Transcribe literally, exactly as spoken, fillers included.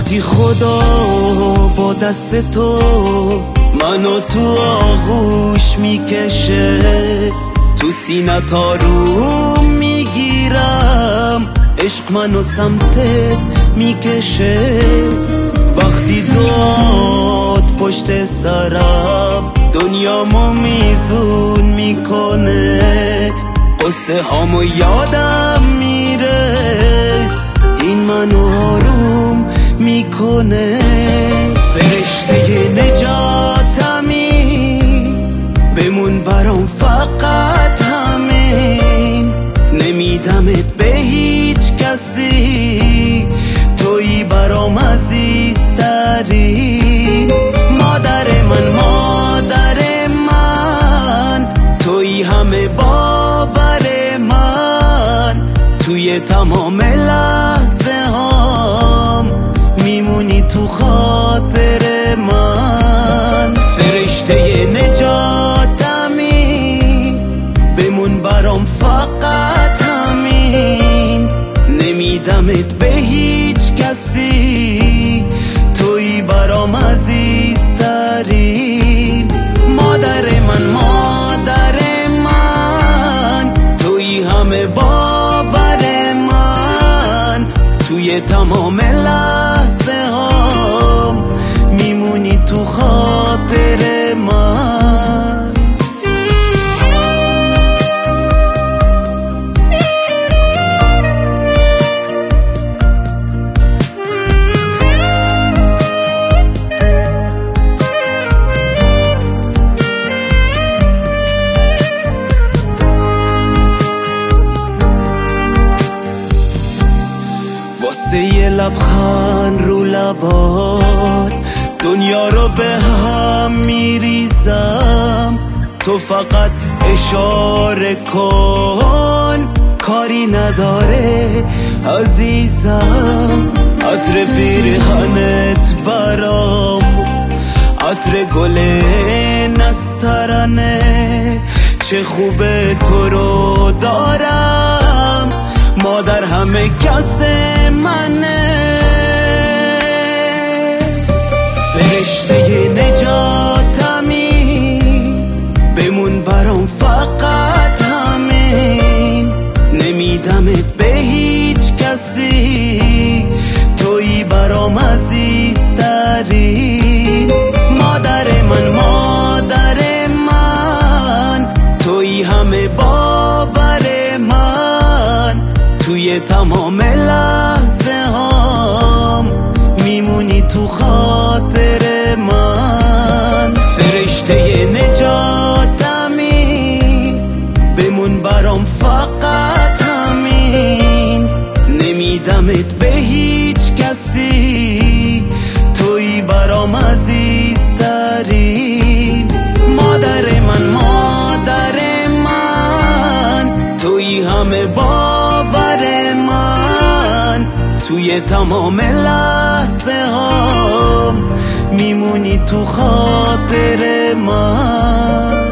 وقتی خدا با دست تو منو تو آغوش میکشه، تو سینه تا رو میگیرم، عشق منو سمتت میکشه. وقتی داد پشت سرم دنیامو میزون میکنه، قصه هامو یادم میره، این منو آروم میکنه. فرشته نجاتمی بمون برام فقط همین، نمیدمت به هیچ کسی، تویی برام عزیزترین. مادر من مادر من، تویی همه باور من، توی تمام لحظه هام میمونی تو خاطر من. فرشته نجاتمی بمون برام فقط همین، نمیدمت به هیچ کسی، تویی برام عزیزترین. مادر من مادر من، تویی همه باور من، توی تمام لحظه هام میمونی تو خاطر من. واسه یه لبخند رو لبات دنیا رو به هم میریزم، تو فقط اشاره کن، کاری نداره عزیزم. عطر پیرهنت برام عطر گل نسترنه، چه خوبه تو رو دارم، مادر همه کس منه. فرشته نجاتمی بمون برام فقط همین، نمیدمت به هیچ کسی، تویی برام عزیزترین. مادر من مادر من، تویی همه باور من، توی تمام لحظه هام میمونی تو خاطر من. فرشته نجاتمی بمون برام فقط همین، نمیدمت به هیچ کسی، تویی برام عزیزترین. مادر من مادر من، تویی همه باور من، توی تمام لحظه هام میمونی تو خاطر من.